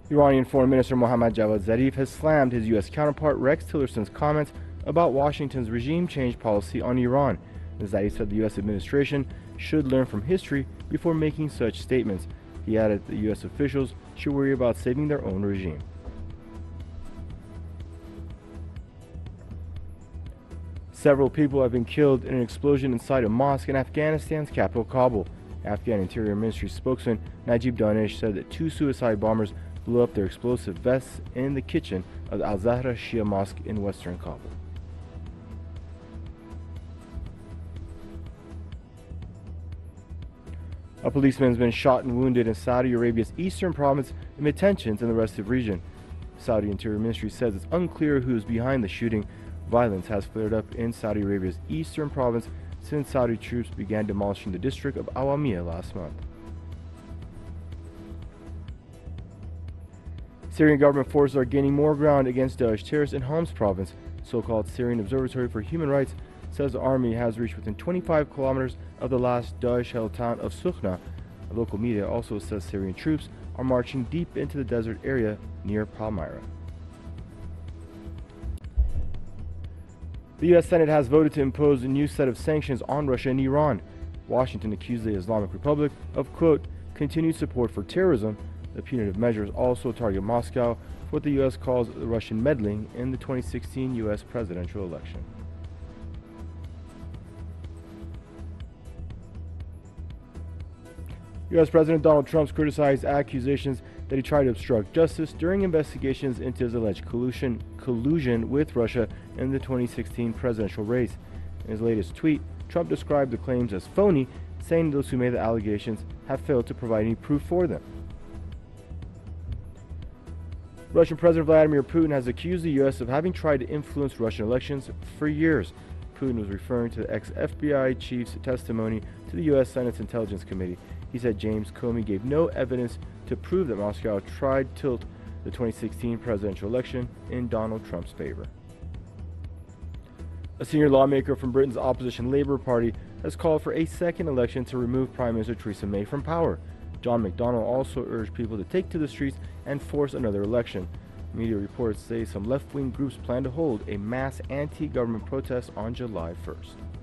Iranian Foreign Minister Mohammad Javad Zarif has slammed his U.S. counterpart Rex Tillerson's comments about Washington's regime change policy on Iran. Zarif said the U.S. administration should learn from history before making such statements. He added that U.S. officials should worry about saving their own regime. Several people have been killed in an explosion inside a mosque in Afghanistan's capital, Kabul. Afghan Interior Ministry spokesman Najib Danish said that 2 suicide bombers blew up their explosive vests in the kitchen of the Al-Zahra Shia Mosque in western Kabul. A policeman has been shot and wounded in Saudi Arabia's eastern province amid tensions in the restive region. Saudi Interior Ministry says it's unclear who is behind the shooting. Violence has flared up in Saudi Arabia's eastern province since Saudi troops began demolishing the district of Awamiya last month. Syrian government forces are gaining more ground against Daesh terrorists in Homs province. So-called Syrian Observatory for Human Rights says the army has reached within 25 kilometers of the last Daesh-held town of Sukhna. Local media also says Syrian troops are marching deep into the desert area near Palmyra. The U.S. Senate has voted to impose a new set of sanctions on Russia and Iran. Washington accused the Islamic Republic of, quote, continued support for terrorism. The punitive measures also target Moscow for what the U.S. calls the Russian meddling in the 2016 U.S. presidential election. U.S. President Donald Trump criticized accusations that he tried to obstruct justice during investigations into his alleged collusion with Russia in the 2016 presidential race. In his latest tweet, Trump described the claims as phony, saying those who made the allegations have failed to provide any proof for them. Russian President Vladimir Putin has accused the U.S. of having tried to influence Russian elections for years. Putin was referring to the ex-FBI chief's testimony to the U.S. Senate's Intelligence Committee. He said James Comey gave no evidence to prove that Moscow tried to tilt the 2016 presidential election in Donald Trump's favor. A senior lawmaker from Britain's opposition Labour Party has called for a second election to remove Prime Minister Theresa May from power. John McDonnell also urged people to take to the streets and force another election. Media reports say some left-wing groups plan to hold a mass anti-government protest on July 1st.